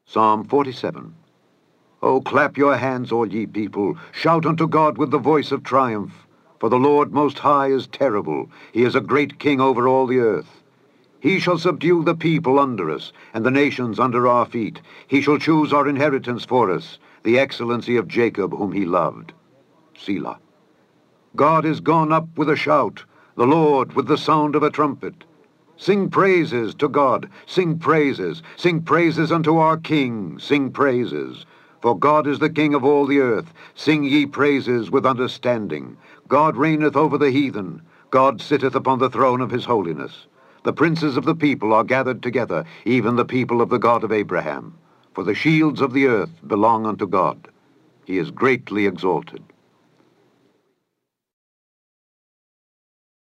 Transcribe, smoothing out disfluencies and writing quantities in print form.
Psalm 47. O clap your hands, all ye people. Shout unto God with the voice of triumph. For the Lord Most High is terrible. He is a great king over all the earth. He shall subdue the people under us, and the nations under our feet. He shall choose our inheritance for us, the excellency of Jacob whom he loved. Selah. God is gone up with a shout, the Lord with the sound of a trumpet. Sing praises to God, sing praises unto our King, sing praises. For God is the King of all the earth. Sing ye praises with understanding. God reigneth over the heathen. God sitteth upon the throne of his holiness. The princes of the people are gathered together, even the people of the God of Abraham. For the shields of the earth belong unto God. He is greatly exalted.